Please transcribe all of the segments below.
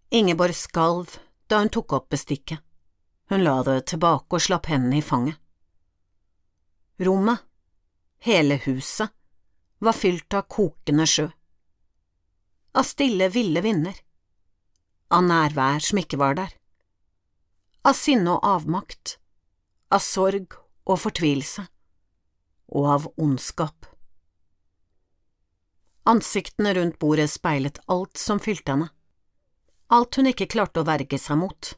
Ingeborg skalv da hun tok opp bestikket. Hun la det tilbake og slapp hendene i fanget. Rommet, hele huset, var fylt av kokende sjø. Av stille, ville vinder. Av nærvær som ikke var der. Av sinne og avmakt. Av sorg og fortvilelse. Og av ondskap. Ansiktene rundt bordet speilet alt som fylte henne. Alt hun ikke klarte å verge seg mot.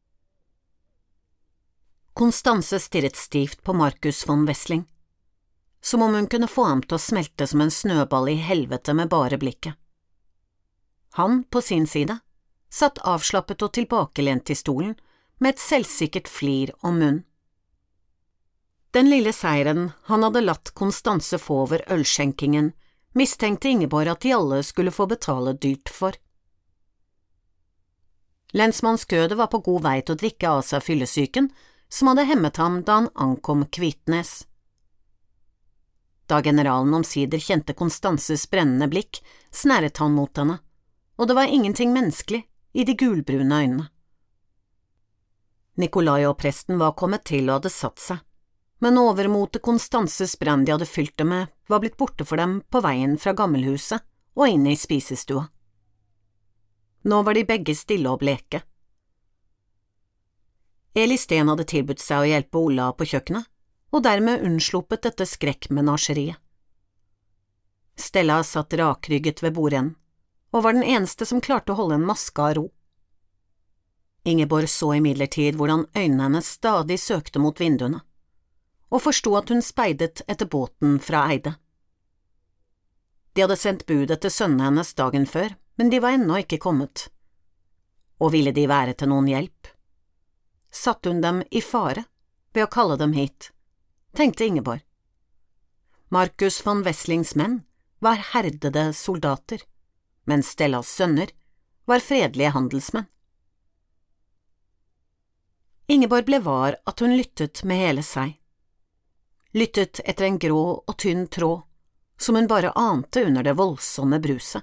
Konstanse stirret stivt på Markus von Wessling, som om hun kunne få ham til å smelte som en snøball i helvete med bare blikket. Han, på sin side, satt avslappet og tilbakelent i stolen, med et selvsikkert flir om munn. Den lille seieren han hadde latt Konstanse få over ølskjenkingen, mistenkte Ingeborg at de alle skulle få betale dyrt for. Lensmann Skøde var på god vei til å drikke av seg fyllesyken, som hadde hemmet ham da han ankom Kvitnes. Da generalen omsider kjente Konstanses brennende blikk, snæret han mot henne, og det var ingenting menneskelig i de gulbrune øynene. Nikolai og presten var kommet til og hadde satt seg, men overmotet Konstanses brann de hadde fylt det med, var blitt borte for dem på veien fra gammelhuset og inn i spisestua. Nå var de begge stille og bleke. Eli Steen hadde tilbudt seg å hjelpe Ola på kjøkkenet, og dermed unnsluppet dette skrekkmenasjeriet. Stella satt rakrygget ved bordenden, og var den eneste som klarte å holde en maske av ro. Ingeborg så imidlertid hvordan øynene hennes stadig søkte mot vinduene, og forsto at hun speidet etter båten fra Eide. De hadde sendt bud etter sønnene hennes dagen før, men de var ennå ikke kommet. Og ville de være til noen hjelp? Satte hun dem i fare ved å kalle dem hit, tenkte Ingeborg. Markus von Wesslings menn var herdede soldater, mens Stellas sønner var fredelige handelsmenn. Ingeborg ble var at hun lyttet med hele seg. Lyttet etter en grå og tynn tråd, som hun bare ante under det voldsomme bruset.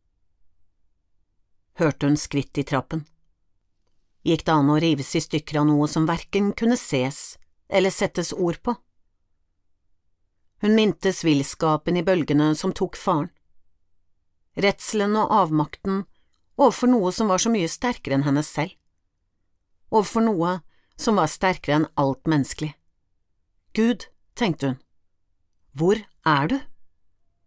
Hørte hun skritt i trappen. Gikk det an å rives i stykker av noe som hverken kunne ses eller settes ord på? Hun mintes villskapen i bølgene som tok faren. Redselen og avmakten overfor noe som var så mye sterkere enn henne selv. Overfor noe som var sterkere enn alt menneskelig. Gud, tenkte hun, hvor er du?